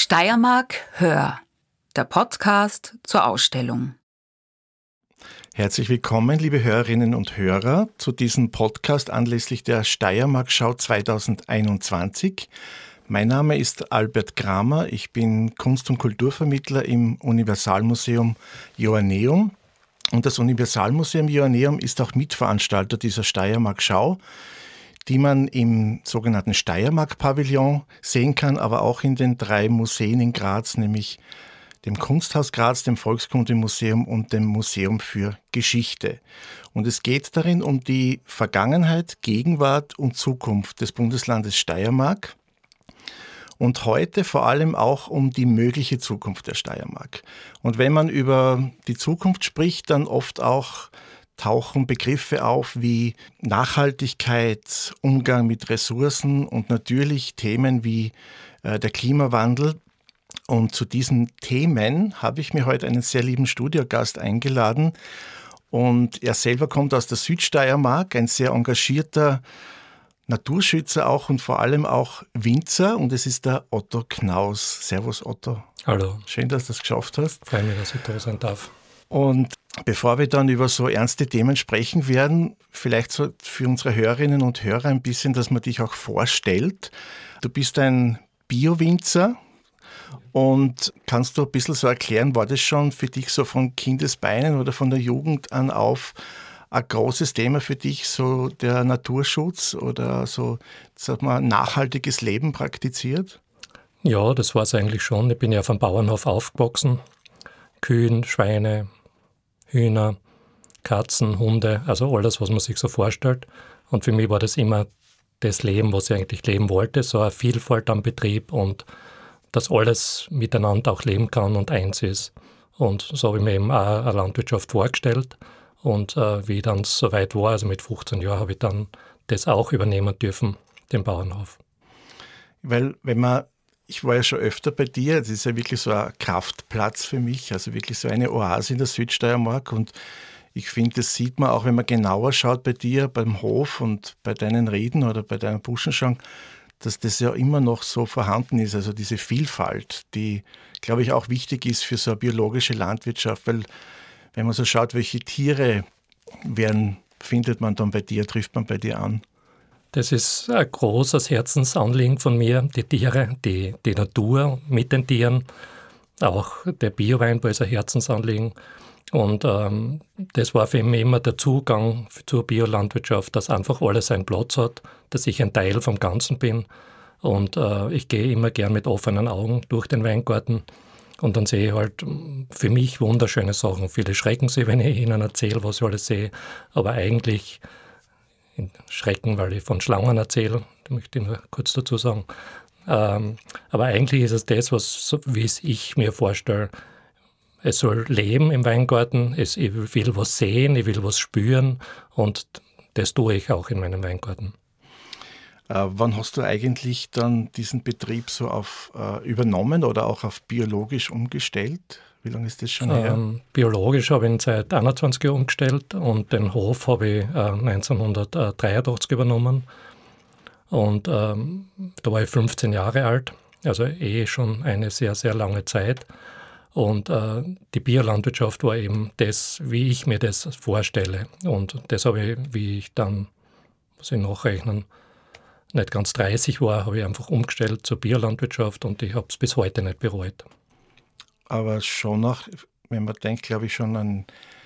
Steiermark Hör, der Podcast zur Ausstellung. Herzlich willkommen, liebe Hörerinnen und Hörer, zu diesem Podcast anlässlich der Steiermark-Schau 2021. Mein Name ist Albert Kramer, ich bin Kunst- und Kulturvermittler im Universalmuseum Joanneum. Und das Universalmuseum Joanneum ist auch Mitveranstalter dieser Steiermark-Schau, die man im sogenannten Steiermark-Pavillon sehen kann, aber auch in den 3 Museen in Graz, nämlich dem Kunsthaus Graz, dem Volkskundemuseum und dem Museum für Geschichte. Und es geht darin um die Vergangenheit, Gegenwart und Zukunft des Bundeslandes Steiermark und heute vor allem auch um die mögliche Zukunft der Steiermark. Und wenn man über die Zukunft spricht, dann oft auch tauchen Begriffe auf wie Nachhaltigkeit, Umgang mit Ressourcen und natürlich Themen wie der Klimawandel. Und zu diesen Themen habe ich mir heute einen sehr lieben Studiogast eingeladen. Und er selber kommt aus der Südsteiermark, ein sehr engagierter Naturschützer auch und vor allem auch Winzer. Und es ist der Otto Knaus. Servus Otto. Hallo. Schön, dass du es geschafft hast. Freue mich, dass ich da sein darf. Und bevor wir dann über so ernste Themen sprechen werden, vielleicht so für unsere Hörerinnen und Hörer ein bisschen, dass man dich auch vorstellt. Du bist ein Bio-Winzer. Und kannst du ein bisschen so erklären, war das schon für dich so von Kindesbeinen oder von der Jugend an auf ein großes Thema für dich, so der Naturschutz oder so, sag mal, nachhaltiges Leben praktiziert? Ja, das war es eigentlich schon. Ich bin ja auf einem Bauernhof aufgewachsen. Kühen, Schweine, Hühner, Katzen, Hunde, also alles, was man sich so vorstellt. Und für mich war das immer das Leben, was ich eigentlich leben wollte, so eine Vielfalt am Betrieb und dass alles miteinander auch leben kann und eins ist. Und so habe ich mir eben auch eine Landwirtschaft vorgestellt. Und wie ich dann so weit war, also mit 15 Jahren, habe ich dann das auch übernehmen dürfen, den Bauernhof. Weil ich war ja schon öfter bei dir, das ist ja wirklich so ein Kraftplatz für mich, also wirklich so eine Oase in der Südsteiermark. Und ich finde, das sieht man auch, wenn man genauer schaut bei dir, beim Hof und bei deinen Reden oder bei deiner Buschenschau, dass das ja immer noch so vorhanden ist, also diese Vielfalt, die, glaube ich, auch wichtig ist für so eine biologische Landwirtschaft, weil wenn man so schaut, welche Tiere findet man dann bei dir, trifft man bei dir an? Das ist ein großes Herzensanliegen von mir, die Tiere, die Natur mit den Tieren, auch der Bio-Weinbau ist ein Herzensanliegen. Und das war für mich immer der Zugang zur Biolandwirtschaft, dass einfach alles seinen Platz hat, dass ich ein Teil vom Ganzen bin. Und ich gehe immer gern mit offenen Augen durch den Weingarten und dann sehe ich halt für mich wunderschöne Sachen. Viele schrecken sich, wenn ich ihnen erzähle, was ich alles sehe. Aber eigentlich schrecken, weil ich von Schlangen erzähle, da möchte ich nur kurz dazu sagen. Aber eigentlich ist es das, wie es ich mir vorstelle. Es soll leben im Weingarten, ich will was sehen, ich will was spüren und das tue ich auch in meinem Weingarten. Wann hast du eigentlich dann diesen Betrieb so übernommen oder auch auf biologisch umgestellt? Wie lange ist das schon her? Biologisch habe ich ihn seit 21 Jahren umgestellt und den Hof habe ich 1983 übernommen. Und da war ich 15 Jahre alt, also schon eine sehr, sehr lange Zeit. Und die Biolandwirtschaft war eben das, wie ich mir das vorstelle. Und das habe ich, wie ich dann, muss ich nachrechnen, nicht ganz 30 war, habe ich einfach umgestellt zur Biolandwirtschaft und ich habe es bis heute nicht bereut. Aber schon noch, wenn man denkt, glaube ich, schon ein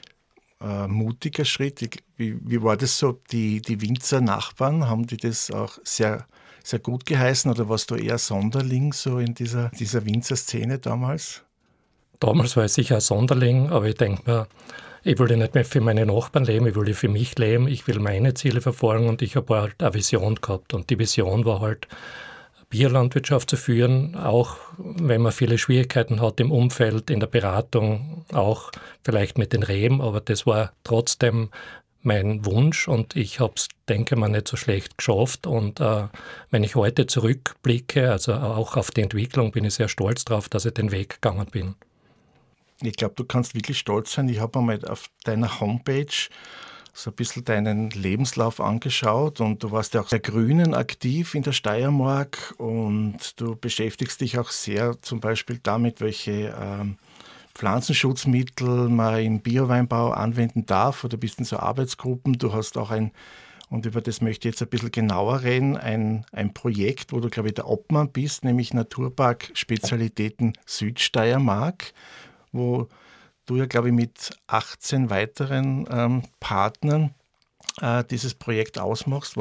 mutiger Schritt. Wie war das so? Die Winzer-Nachbarn, haben die das auch sehr, sehr gut geheißen oder warst du eher Sonderling so in dieser Winzerszene damals? Damals war ich sicher ein Sonderling, aber ich denke mir, ich will nicht mehr für meine Nachbarn leben, ich will für mich leben, ich will meine Ziele verfolgen und ich habe halt eine Vision gehabt. Und die Vision war halt, Biolandwirtschaft zu führen, auch wenn man viele Schwierigkeiten hat im Umfeld, in der Beratung, auch vielleicht mit den Reben, aber das war trotzdem mein Wunsch und ich habe es, denke ich mal, nicht so schlecht geschafft. Und wenn ich heute zurückblicke, also auch auf die Entwicklung, bin ich sehr stolz darauf, dass ich den Weg gegangen bin. Ich glaube, du kannst wirklich stolz sein. Ich habe einmal auf deiner Homepage so ein bisschen deinen Lebenslauf angeschaut und du warst ja auch bei Grünen aktiv in der Steiermark und du beschäftigst dich auch sehr zum Beispiel damit, welche Pflanzenschutzmittel man im Bioweinbau anwenden darf oder bist in so Arbeitsgruppen. Du hast auch und über das möchte ich jetzt ein bisschen genauer reden, ein Projekt, wo du, glaube ich, der Obmann bist, nämlich Naturpark Spezialitäten Südsteiermark, wo du ja, glaube ich, mit 18 weiteren Partnern dieses Projekt ausmachst.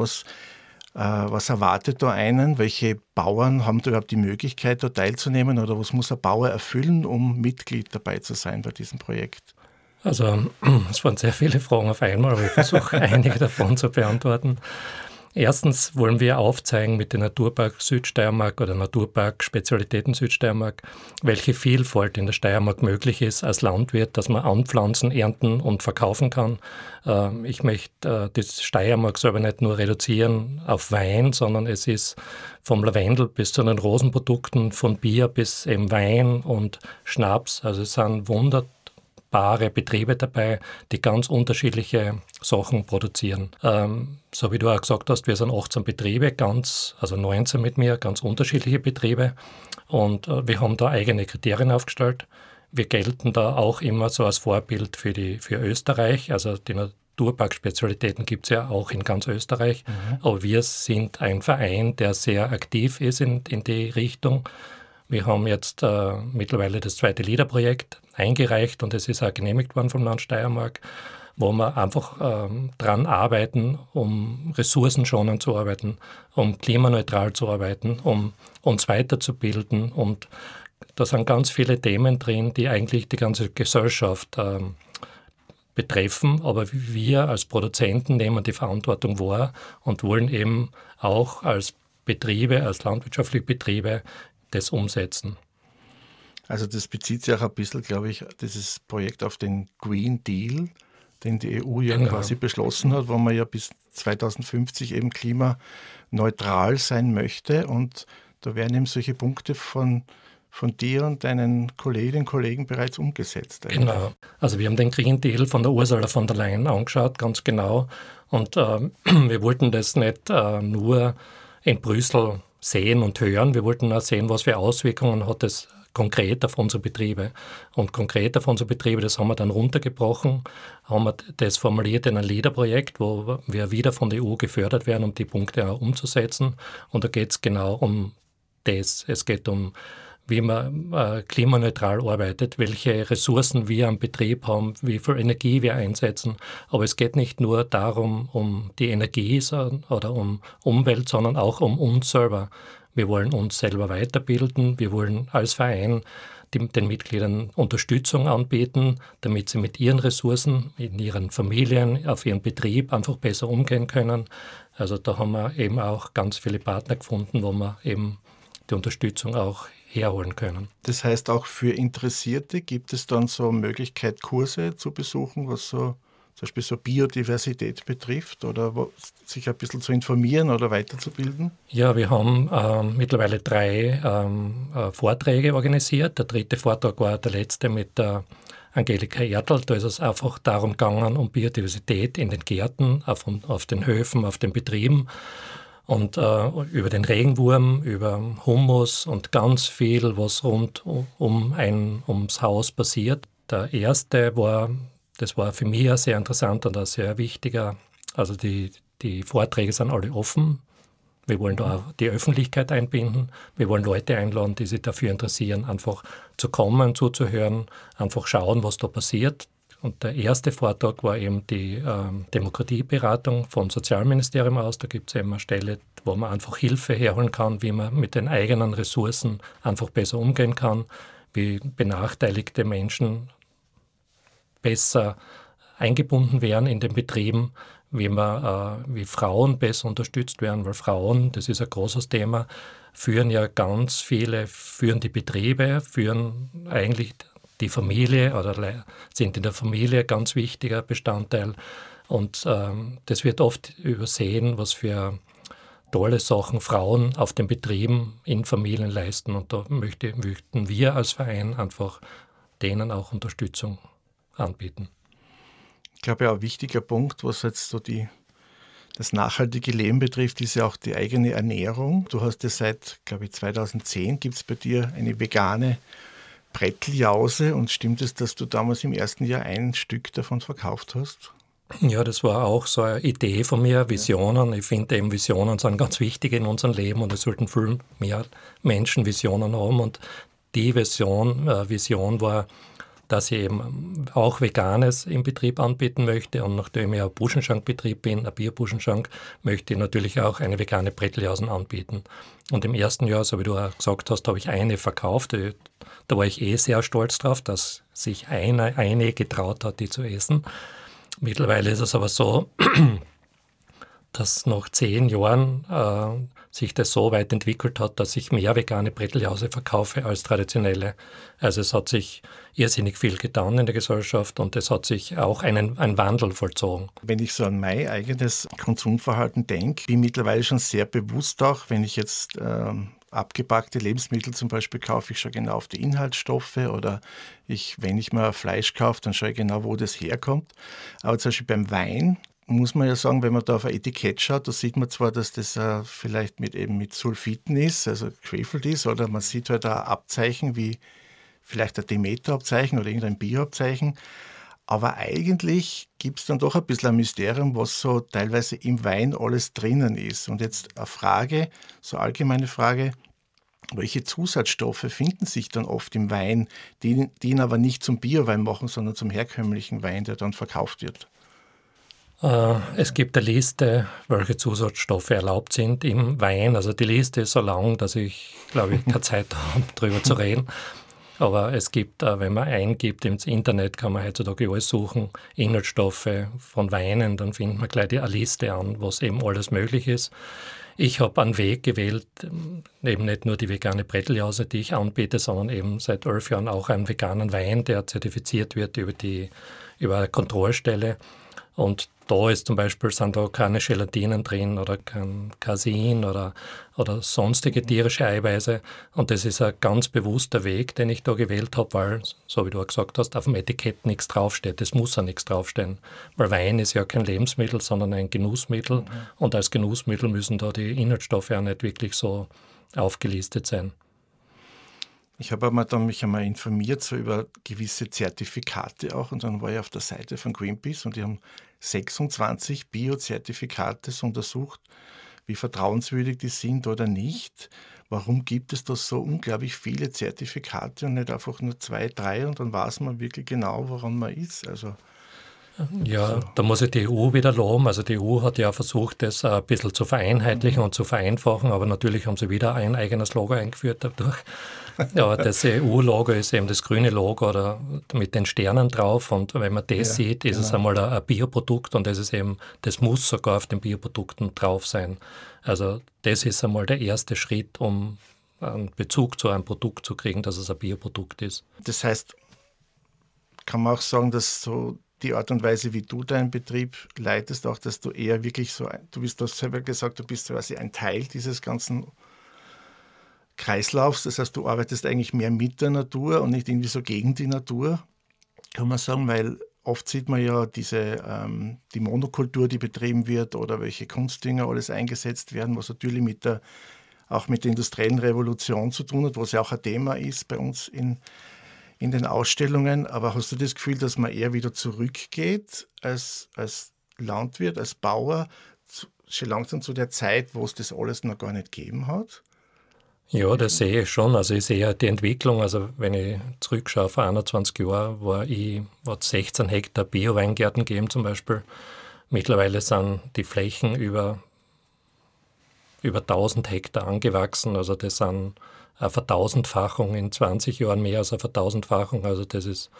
Was erwartet da einen? Welche Bauern haben da überhaupt die Möglichkeit, da teilzunehmen? Oder was muss ein Bauer erfüllen, um Mitglied dabei zu sein bei diesem Projekt? Also es waren sehr viele Fragen auf einmal, aber ich versuche einige davon zu beantworten. Erstens wollen wir aufzeigen mit dem Naturpark Südsteiermark oder Naturpark Spezialitäten Südsteiermark, welche Vielfalt in der Steiermark möglich ist als Landwirt, dass man anpflanzen, ernten und verkaufen kann. Ich möchte die Steiermark selber nicht nur reduzieren auf Wein, sondern es ist vom Lavendel bis zu den Rosenprodukten, von Bier bis eben Wein und Schnaps. Also es sind wunderbare Betriebe dabei, die ganz unterschiedliche Sachen produzieren. So wie du auch gesagt hast, wir sind 18 Betriebe, also 19 mit mir, ganz unterschiedliche Betriebe. Und wir haben da eigene Kriterien aufgestellt. Wir gelten da auch immer so als Vorbild für Österreich. Also die Naturpark-Spezialitäten gibt es ja auch in ganz Österreich. Aber wir sind ein Verein, der sehr aktiv ist in die Richtung. Wir haben jetzt mittlerweile das 2. LEADER-Projekt eingereicht und es ist auch genehmigt worden vom Land Steiermark, wo wir einfach dran arbeiten, um ressourcenschonend zu arbeiten, um klimaneutral zu arbeiten, um uns weiterzubilden. Und da sind ganz viele Themen drin, die eigentlich die ganze Gesellschaft betreffen. Aber wir als Produzenten nehmen die Verantwortung wahr und wollen eben auch als Betriebe, als landwirtschaftliche Betriebe das umsetzen. Also das bezieht sich auch ein bisschen, glaube ich, dieses Projekt auf den Green Deal, den die EU ja quasi beschlossen hat, wo man ja bis 2050 eben klimaneutral sein möchte. Und da werden eben solche Punkte von dir und deinen Kolleginnen und Kollegen bereits umgesetzt. Eigentlich. Genau. Also wir haben den Green Deal von der Ursula von der Leyen angeschaut, ganz genau. Und wir wollten das nicht nur in Brüssel sehen und hören. Wir wollten auch sehen, was für Auswirkungen hat das konkret auf unsere Betriebe. Und konkret auf unsere Betriebe, das haben wir dann runtergebrochen, haben wir das formuliert in ein LEADER-Projekt, wo wir wieder von der EU gefördert werden, um die Punkte auch umzusetzen. Und da geht es genau um das. Es geht um, wie man klimaneutral arbeitet, welche Ressourcen wir am Betrieb haben, wie viel Energie wir einsetzen. Aber es geht nicht nur darum, um die Energie oder um Umwelt, sondern auch um uns selber. Wir wollen uns selber weiterbilden. Wir wollen als Verein den Mitgliedern Unterstützung anbieten, damit sie mit ihren Ressourcen, in ihren Familien, auf ihren Betrieb einfach besser umgehen können. Also da haben wir eben auch ganz viele Partner gefunden, wo wir eben die Unterstützung auch herholen können. Das heißt, auch für Interessierte gibt es dann so Möglichkeit, Kurse zu besuchen, was so zum Beispiel so Biodiversität betrifft oder sich ein bisschen zu informieren oder weiterzubilden? Ja, wir haben mittlerweile 3 Vorträge organisiert. Der 3. Vortrag war der letzte mit der Angelika Erdl. Da ist es einfach darum gegangen, um Biodiversität in den Gärten, auf den Höfen, auf den Betrieben. Und über den Regenwurm, über Humus und ganz viel, was rund ums Haus passiert. Der erste das war für mich sehr interessant und auch sehr wichtiger. Also die Vorträge sind alle offen. Wir wollen da auch die Öffentlichkeit einbinden. Wir wollen Leute einladen, die sich dafür interessieren, einfach zu kommen, zuzuhören, einfach schauen, was da passiert. Und der erste Vortrag war eben die Demokratieberatung vom Sozialministerium aus. Da gibt es eben eine Stelle, wo man einfach Hilfe herholen kann, wie man mit den eigenen Ressourcen einfach besser umgehen kann, wie benachteiligte Menschen besser eingebunden werden in den Betrieben, wie Frauen besser unterstützt werden, weil Frauen, das ist ein großes Thema, führen die Betriebe, führen eigentlich die Familie oder sind in der Familie ein ganz wichtiger Bestandteil. Und das wird oft übersehen, was für tolle Sachen Frauen auf den Betrieben in Familien leisten. Und da möchten wir als Verein einfach denen auch Unterstützung anbieten. Ich glaube, ja, ein wichtiger Punkt, was jetzt so das nachhaltige Leben betrifft, ist ja auch die eigene Ernährung. Du hast ja seit, glaube ich, 2010 gibt es bei dir eine vegane Bretteljause. Und stimmt es, dass du damals im ersten Jahr ein Stück davon verkauft hast? Ja, das war auch so eine Idee von mir, Visionen. Ich finde eben, Visionen sind ganz wichtig in unserem Leben und es sollten viel mehr Menschen Visionen haben. Und die Vision war, dass ich eben auch Veganes im Betrieb anbieten möchte. Und nachdem ich ein Buschenschankbetrieb bin, ein Bierbuschenschank, möchte ich natürlich auch eine vegane Bretteljausen anbieten. Und im ersten Jahr, so wie du auch gesagt hast, habe ich eine verkauft. Da war ich sehr stolz drauf, dass sich eine getraut hat, die zu essen. Mittlerweile ist es aber so, dass nach 10 Jahren sich das so weit entwickelt hat, dass ich mehr vegane Bretteljause verkaufe als traditionelle. Also es hat sich irrsinnig viel getan in der Gesellschaft und es hat sich auch ein Wandel vollzogen. Wenn ich so an mein eigenes Konsumverhalten denke, bin ich mittlerweile schon sehr bewusst auch, wenn ich jetzt abgepackte Lebensmittel zum Beispiel kaufe, ich schaue genau auf die Inhaltsstoffe oder wenn ich mir Fleisch kaufe, dann schaue ich genau, wo das herkommt. Aber zum Beispiel beim Wein muss man ja sagen, wenn man da auf ein Etikett schaut, da sieht man zwar, dass das vielleicht mit Sulfiten ist, also gefefelt ist, oder man sieht halt auch Abzeichen wie vielleicht ein Demeter-Abzeichen oder irgendein Bio-Abzeichen. Aber eigentlich gibt es dann doch ein bisschen ein Mysterium, was so teilweise im Wein alles drinnen ist. Und jetzt eine Frage, so eine allgemeine Frage, welche Zusatzstoffe finden sich dann oft im Wein, die ihn aber nicht zum Biowein machen, sondern zum herkömmlichen Wein, der dann verkauft wird? Es gibt eine Liste, welche Zusatzstoffe erlaubt sind im Wein. Also die Liste ist so lang, dass ich, glaube ich, keine Zeit habe, darüber zu reden. Aber es gibt, wenn man eingibt ins Internet, kann man heutzutage alles suchen, Inhaltsstoffe von Weinen, dann findet man gleich eine Liste an, was eben alles möglich ist. Ich habe einen Weg gewählt, eben nicht nur die vegane Bretteljause, die ich anbiete, sondern eben seit 11 Jahren auch einen veganen Wein, der zertifiziert wird über eine Kontrollstelle. Und da ist zum Beispiel, sind da keine Gelatinen drin oder kein Casein oder sonstige tierische Eiweiße. Und das ist ein ganz bewusster Weg, den ich da gewählt habe, weil, so wie du auch gesagt hast, auf dem Etikett nichts draufsteht. Es muss ja nichts draufstehen. Weil Wein ist ja kein Lebensmittel, sondern ein Genussmittel. Und als Genussmittel müssen da die Inhaltsstoffe auch nicht wirklich so aufgelistet sein. Ich habe mich einmal informiert so über gewisse Zertifikate auch und dann war ich auf der Seite von Greenpeace und die haben 26 Bio-Zertifikate untersucht, wie vertrauenswürdig die sind oder nicht. Warum gibt es da so unglaublich viele Zertifikate und nicht einfach nur 2, 3 und dann weiß man wirklich genau, woran man ist? Also ja, da muss ich die EU wieder loben. Also die EU hat ja versucht, das ein bisschen zu vereinheitlichen und zu vereinfachen, aber natürlich haben sie wieder ein eigenes Logo eingeführt dadurch. Ja, das EU-Logo ist eben das grüne Logo oder mit den Sternen drauf und wenn man das sieht, ist es einmal ein Bioprodukt und das muss sogar auf den Bioprodukten drauf sein. Also das ist einmal der erste Schritt, um einen Bezug zu einem Produkt zu kriegen, dass es ein Bioprodukt ist. Das heißt, kann man auch sagen, dass so die Art und Weise, wie du deinen Betrieb leitest, auch, dass du eher wirklich so, du hast selber gesagt, du bist quasi ein Teil dieses ganzen Kreislaufs, das heißt, du arbeitest eigentlich mehr mit der Natur und nicht irgendwie so gegen die Natur, kann man sagen, weil oft sieht man ja die Monokultur, die betrieben wird oder welche Kunstdünger alles eingesetzt werden, was natürlich auch mit der industriellen Revolution zu tun hat, was ja auch ein Thema ist bei uns in den Ausstellungen. Aber hast du das Gefühl, dass man eher wieder zurückgeht als Landwirt, als Bauer, schon langsam zu der Zeit, wo es das alles noch gar nicht gegeben hat? Ja, das sehe ich schon. Also ich sehe die Entwicklung, also wenn ich zurückschaue, vor 21 Jahren hat 16 Hektar Bio-Weingärten gegeben zum Beispiel. Mittlerweile sind die Flächen über 1000 Hektar angewachsen. Also das sind eine Vertausendfachung in 20 Jahren, mehr als eine Vertausendfachung. Also das ist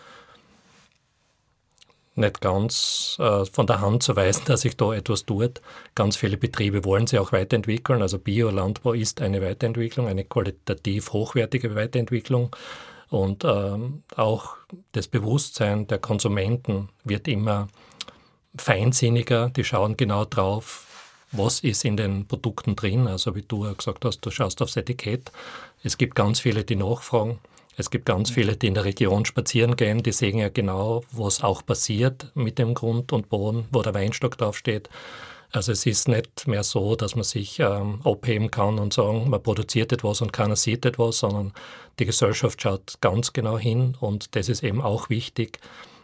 nicht ganz von der Hand zu weisen, dass sich da etwas tut. Ganz viele Betriebe wollen sich auch weiterentwickeln. Also Biolandbau ist eine Weiterentwicklung, eine qualitativ hochwertige Weiterentwicklung. Und auch das Bewusstsein der Konsumenten wird immer feinsinniger. Die schauen genau drauf, was ist in den Produkten drin. Also wie du ja gesagt hast, du schaust aufs Etikett. Es gibt ganz viele, die nachfragen. Es gibt ganz viele, die in der Region spazieren gehen, die sehen ja genau, was auch passiert mit dem Grund und Boden, wo der Weinstock draufsteht. Also es ist nicht mehr so, dass man sich abheben kann und sagen, man produziert etwas und keiner sieht etwas, sondern die Gesellschaft schaut ganz genau hin und das ist eben auch wichtig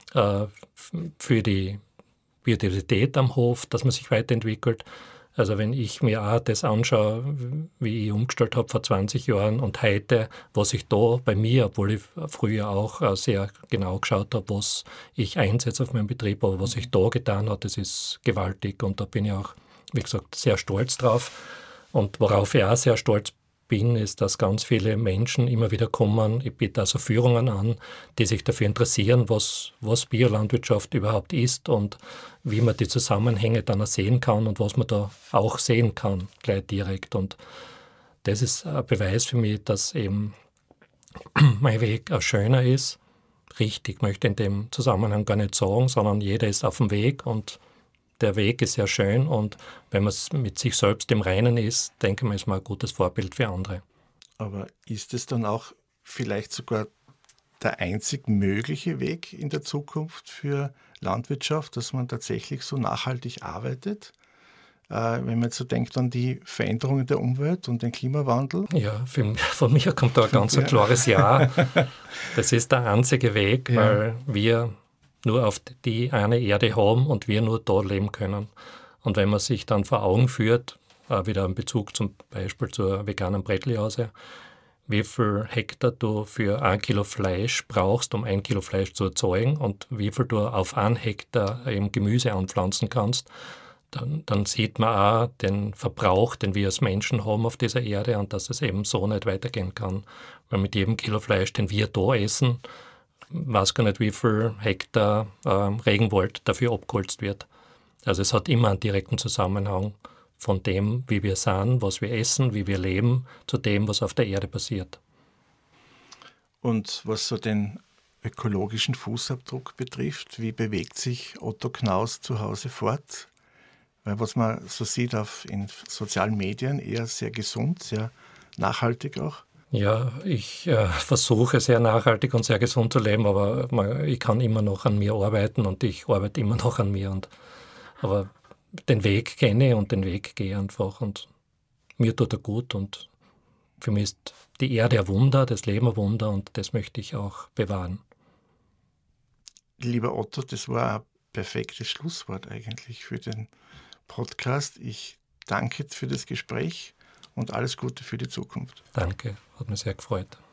für die Biodiversität am Hof, dass man sich weiterentwickelt. Also wenn ich mir auch das anschaue, wie ich umgestellt habe vor 20 Jahren und heute, was ich da bei mir, obwohl ich früher auch sehr genau geschaut habe, was ich einsetze auf meinem Betrieb, aber was ich da getan habe, das ist gewaltig und da bin ich auch, wie gesagt, sehr stolz drauf. Und worauf ich auch sehr stolz bin, ist, dass ganz viele Menschen immer wieder kommen, ich biete also Führungen an, die sich dafür interessieren, was Biolandwirtschaft überhaupt ist und wie man die Zusammenhänge dann auch sehen kann und was man da auch sehen kann, gleich direkt. Und das ist ein Beweis für mich, dass eben mein Weg ein schöner ist. Richtig möchte ich in dem Zusammenhang gar nicht sagen, sondern jeder ist auf dem Weg und der Weg ist sehr schön und wenn man mit sich selbst im Reinen ist, denke ich, ist man ein gutes Vorbild für andere. Aber ist es dann auch vielleicht sogar der einzig mögliche Weg in der Zukunft für Landwirtschaft, dass man tatsächlich so nachhaltig arbeitet? Wenn man jetzt so denkt an die Veränderungen der Umwelt und den Klimawandel? Ja, von mir kommt da ein ganz klares Ja. Das ist der einzige Weg, weil wir nur auf die eine Erde haben und wir nur da leben können. Und wenn man sich dann vor Augen führt, wieder in Bezug zum Beispiel zur veganen Brettlihase, wie viel Hektar du für 1 Kilo Fleisch brauchst, um 1 Kilo Fleisch zu erzeugen und wie viel du auf 1 Hektar eben Gemüse anpflanzen kannst, dann sieht man auch den Verbrauch, den wir als Menschen haben auf dieser Erde und dass es eben so nicht weitergehen kann. Weil mit jedem Kilo Fleisch, den wir da essen, weiß gar nicht, wie viel Hektar Regenwald dafür abgeholzt wird. Also es hat immer einen direkten Zusammenhang von dem, wie wir sind, was wir essen, wie wir leben, zu dem, was auf der Erde passiert. Und was so den ökologischen Fußabdruck betrifft, wie bewegt sich Otto Knaus zu Hause fort? Weil was man so sieht in sozialen Medien, eher sehr gesund, sehr nachhaltig auch. Ja, ich versuche sehr nachhaltig und sehr gesund zu leben, aber ich kann immer noch an mir arbeiten und ich arbeite immer noch an mir. Aber den Weg kenne und den Weg gehe einfach und mir tut er gut und für mich ist die Erde ein Wunder, das Leben ein Wunder und das möchte ich auch bewahren. Lieber Otto, das war ein perfektes Schlusswort eigentlich für den Podcast. Ich danke für das Gespräch und alles Gute für die Zukunft. Danke, hat mich sehr gefreut.